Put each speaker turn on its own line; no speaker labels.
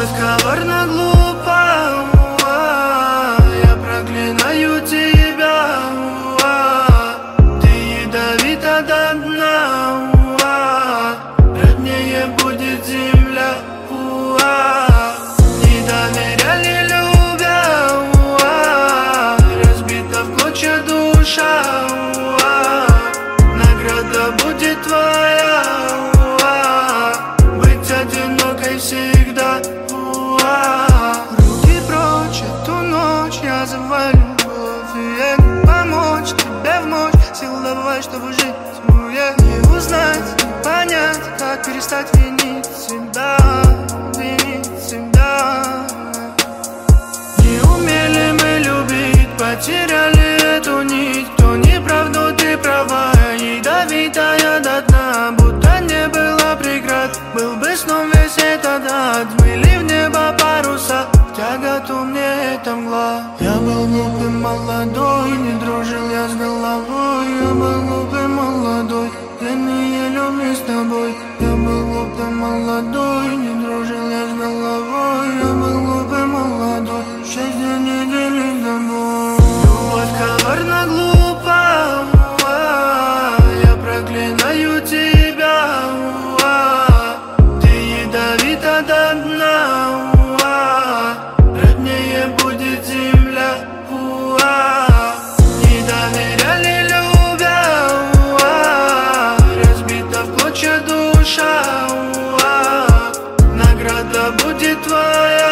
Любовь коварна, глупа, я проклинаю тебя. Ты ядовита до дна, роднее будет земля. Не доверяли, любя, разбита в клочья душа. Награда будет твоя, быть одинокой всегда. Руки прочь, эту ночь я зову любовь. Я не помочь тебе вновь, сил добавить, чтобы жить. Не узнать, не понять, как перестать винить себя, винить себя. Не умели мы любить, потеряли эту нить. Кто не прав, но ты права, ядовитая до дна. Будто не было преград, был бы сном весь этот ад. Взмыли в небо паруса, тяготу мне эта мгла. Я был глупый, молодой, не дружил я с головой. Я был глупый, молодой, длинные любви с тобой. Я был глупый, молодой, не дружил я с головой. Я был глупый, молодой, счастье не делить с тобой. Любовь коварна, глупа, я проклинаю тебя. Ты ядовита до дна, роднее будет земля. Не доверяли, любя, разбита в клочья душа. Награда будет твоя.